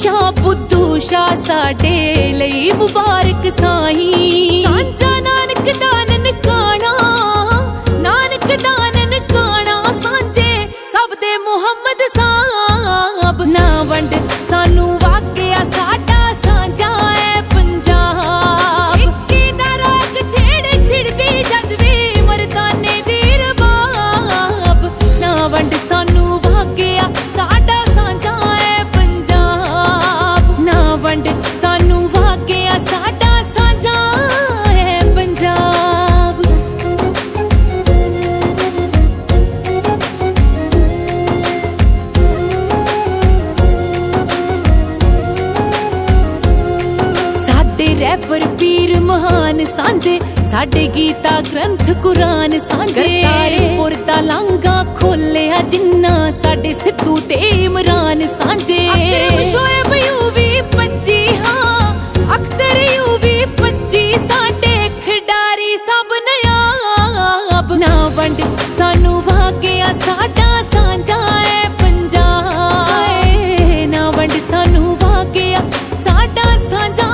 शाह बुद्धू शाह साडे लई मुबारक साईं। सांझा नानक दान नकाणा, नानक दान नकाणा सांझे सब दे मुहम्मद साहब। ना वंड सानू वाकिया साडा सांझा है पंजाब। इक्की दा राग छेड़ छिड़दी जद वी मर्दाने दी रबाब। ना वंड सानू वाकिया साडा सांझा है पंजाब। ना वंड सानू वाकिया साडा सांझा है पंजाब। रैपर पीर महान सांझे, साडे गीता ग्रंथ कुरान सांझे। पुर दा लांघा खोलिया जिन्ना साडे सिद्धू ते इमरान सांझे। शोएब यूवी 25 हाँ अख्तर यूवी 25 साडे खिडारी सब नयाब। ना वंड सानू वाकिया साडा सांझा है पंजाब। ना वंड सानू वाकिया साडा सांझा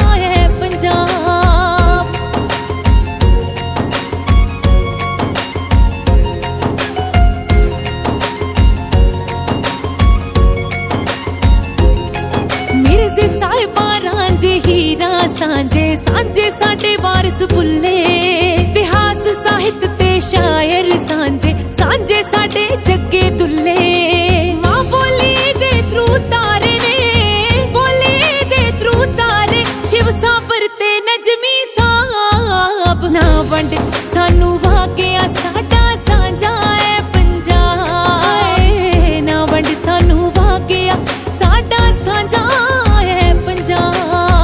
सांझे। सांझे साडे वारिस बुल्ले इतिहास साहित्य ते शायर सांझे। सांझे साडे जग्गे दुल्ले मां बोली दे थरू तारे ने, बोली दे थरू तारे शिव साबर ते नजमी साहब। ना वंड सानू वाकिया साडा सांझा है पंजाब। ना वंड सानू वाकिया साडा सांझा है पंजाब।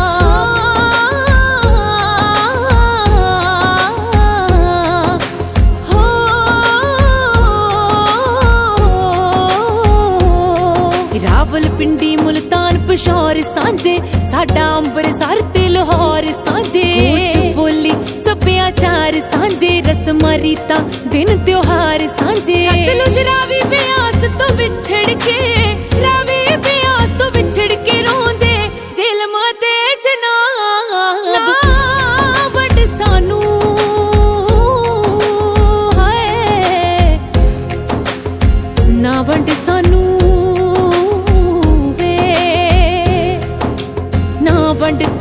रावलपिंडी मुल्तान पिशौर सांझे, साडा अंबरसर ते लाहौर सांझे। बोली सभ्याचार सांझे, रस्मां रीतां दिन त्योहार सांझे। सतलुज रावी ब्यास तो विछड़ के, रावी ब्यास तो विछड़ के रोंदे झिलम दे जनाब। ना वंड सानू हाय, ना वंड सानू वंड